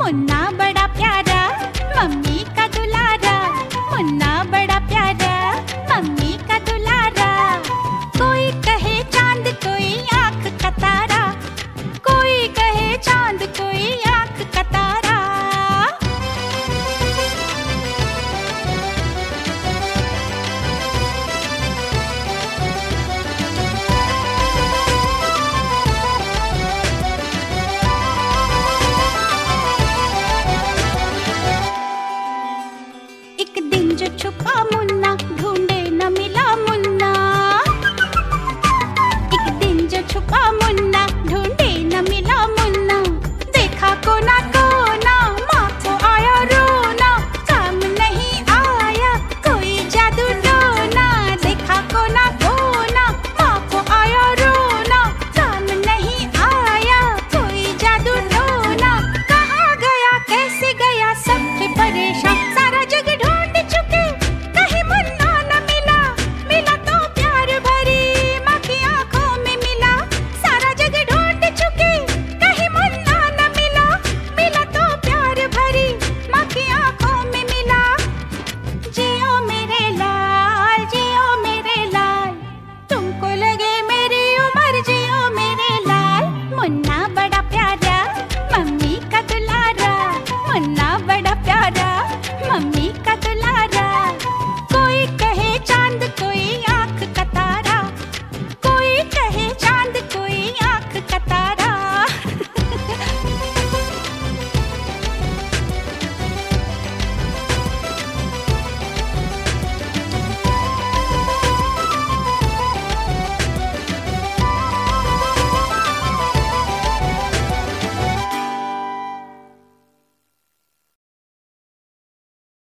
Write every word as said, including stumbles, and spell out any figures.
मुन्ना बड़ा प्यारा मम्मी का दुलारा, मुन्ना बड़ा प्यारा मम्मी का दुलारा। कोई कहे चांद कोई आँख का तारा, कोई कहे चांद कोई आँख का तारा। एक दिन जो छुपा मुन्ना ढूंढे न मिला मुन्ना, एक दिन जो छुपा मुन्ना ढूंढे न मिला मुन्ना। देखा कोना कोना माँ को आया रोना, काम नहीं आया कोई जादू टोना। देखा कोना कोना माँ को आया रोना, काम नहीं आया कोई जादू टोना। कहाँ गया कैसे गया सब थे परेशान, सारा जग ढूंढ चुके कहीं मुन्ना न मिला। मिला तो प्यार भरी माँ की आंखों में मिला, सारा जग ढूंढ चुके कहीं मुन्ना न मिला। मिला तो प्यार भरी माँ की आंखों में मिला। जियो मेरे लाल जियो मेरे लाल, तुमको लगे मेरी उम्र जियो मेरे लाल। मुन्ना बड़ा प्यारा मम्मी का दुलारा, मुन्ना